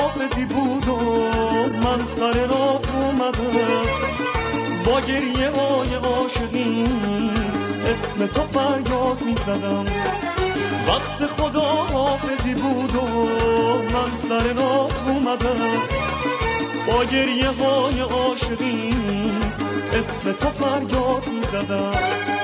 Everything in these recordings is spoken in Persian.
حافظی بود و من سر راه اومدم با گریه های عاشقی اسم تو فریاد میزدم. وقت خدا حافظی بود و من سر راه اومدم با گریه های عاشقی اسم تو فریاد میزدم.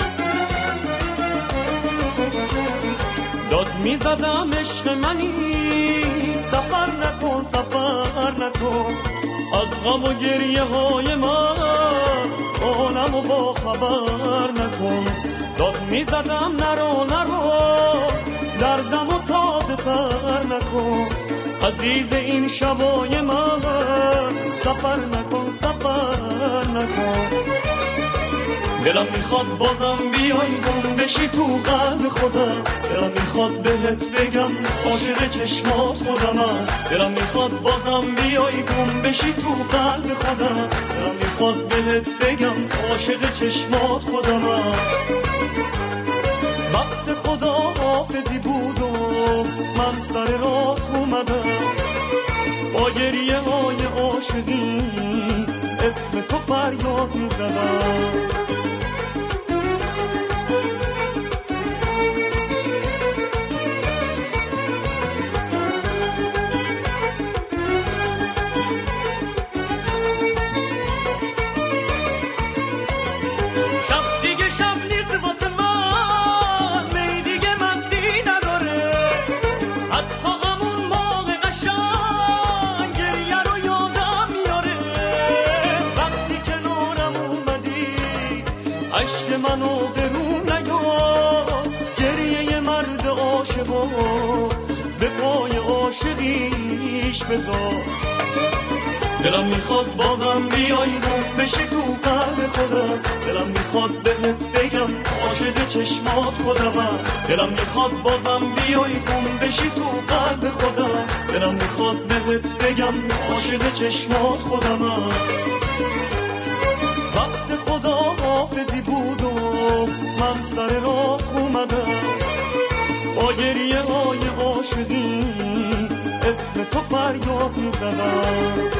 داد میزدم عشق منی سفر نکن سفر نکن، از غم و گریه های من عالمو با خبر نکن. داد میزدم نرو نرو دردمو تازه تر نکن، عزیز این شبای من سفر نکن سفر نکن. دلم میخواد بازم بیای گم بشی تو قلب خودم، دلم میخواد بهت بگم عاشق چشمات خودمم. دلم میخواد بازم بیای گم بشی تو قلب خودم، دلم میخواد بهت بگم عاشق چشمات خودمم. وقت خدا حافظی بود و من سر راه اومدم با گریه های عاشقی اسم تو فریاد میزدم. عشق منو برون نیار، گریه مرد عاشقو به پای عاشقیش بذار. دلم میخواد بازم بیای گم بشی تو قلب خودم، دلم میخواد بهت بگم عاشق چشمات خودمم. دلم میخواد بازم بیای گم بشی تو قلب خودم، دلم میخواد بهت بگم عاشق چشمات خودمم. وقت خدا حافظی بود و من سر راه اومدم با گریه های عاشقی اسم تو فریاد میزدم.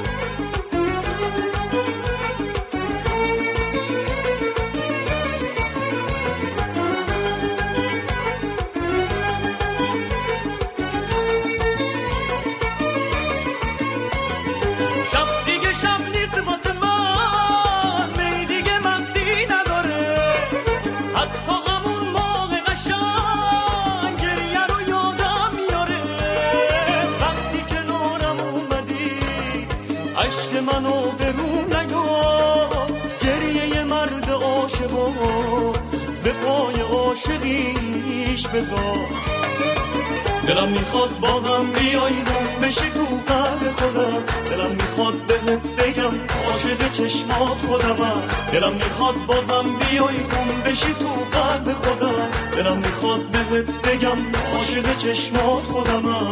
عشق منو برون نیار، گریه مرد عاشقو به پای عاشقیش بذار. دلم میخواد بازم بیای گم بشی تو قلب خودم، دلم میخواد بهت بگم عاشق چشمات خودمم. دلم میخواد بازم بیای گم بشی تو قلب خودم، دلم میخواد بهت بگم عاشق چشمات خودمم.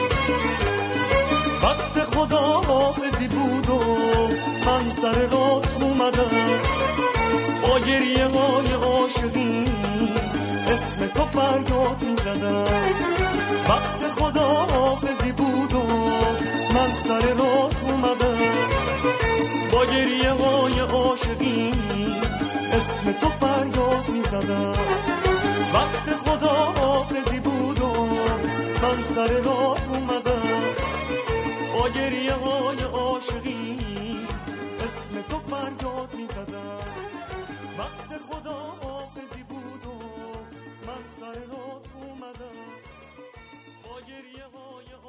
وقت خدا حافظی بود و من سر راه اومدم با گریه های عاشقی اسم تو فریاد میزدم. وقت خدا حافظی بود و من سر راه اومدم با گریه های عاشقی اسم تو فریاد میزدم. وقت خدا حافظی بود و من سر راه اومدم با گریه های عاشقی اسم تو فریاد میزدم. وقت خدا حافظی بود و من سر راه اومدم با گریه های